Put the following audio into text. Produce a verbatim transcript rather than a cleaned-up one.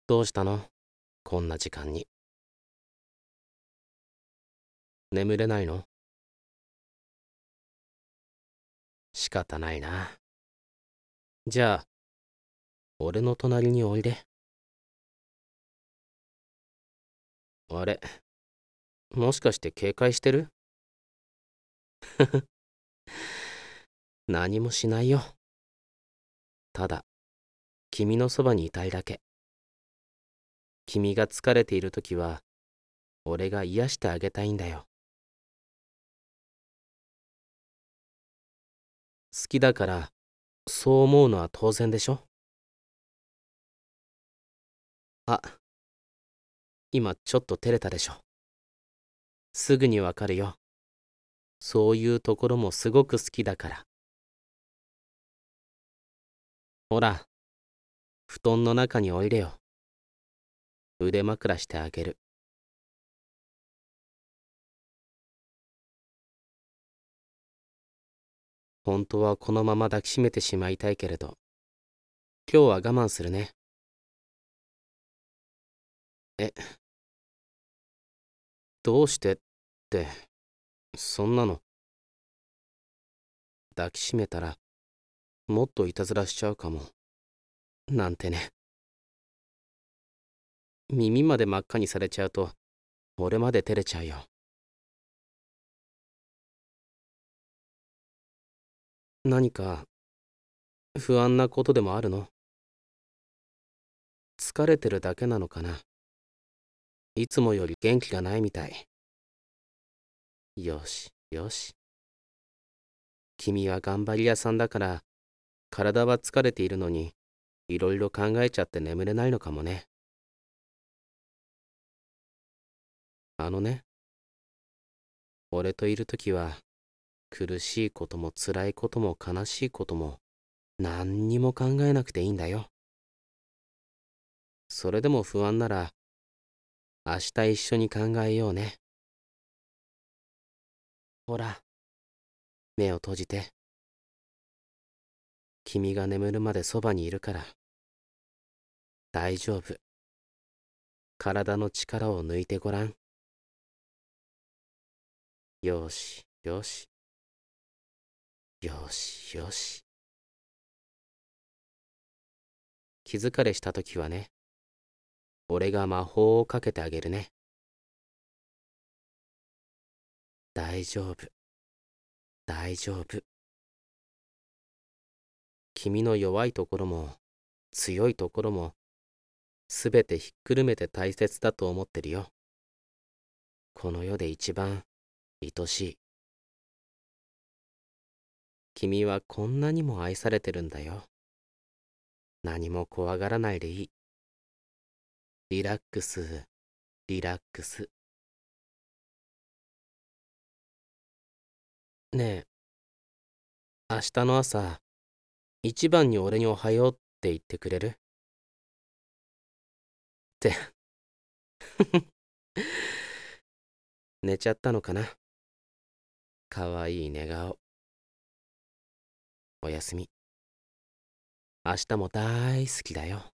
どうしたの？こんな時間に。眠れないの？仕方ないな。じゃあ、俺の隣においで。あれ、もしかして警戒してる？何もしないよ。ただ、君のそばにいたいだけ。君が疲れているときは、俺が癒してあげたいんだよ。好きだから、そう思うのは当然でしょ？あ、今ちょっと照れたでしょ。すぐにわかるよ。そういうところもすごく好きだから。ほら、布団の中においでよ。腕枕してあげる。本当はこのまま抱きしめてしまいたいけれど、今日は我慢するね。え、どうしてって、そんなの。抱きしめたら、もっといたずらしちゃうかも。なんてね。耳まで真っ赤にされちゃうと、俺まで照れちゃうよ。何か、不安なことでもあるの？疲れてるだけなのかな。いつもより元気がないみたい。よし、よし。君は頑張り屋さんだから、体は疲れているのに、いろいろ考えちゃって眠れないのかもね。あのね、俺といるときは、苦しいことも辛いことも悲しいことも、何にも考えなくていいんだよ。それでも不安なら、明日一緒に考えようね。ほら、目を閉じて。君が眠るまでそばにいるから。大丈夫。体の力を抜いてごらん。よし、よし。よし、よし。気疲れしたときはね、俺が魔法をかけてあげるね。大丈夫、大丈夫。君の弱いところも強いところもすべてひっくるめて大切だと思ってるよ。この世で一番愛しい。君はこんなにも愛されてるんだよ。何も怖がらないでいい。リラックス、リラックス。ねえ、明日の朝、一番に俺におはようって言ってくれる？って、寝ちゃったのかな。かわいい寝顔。おやすみ。明日も大好きだよ。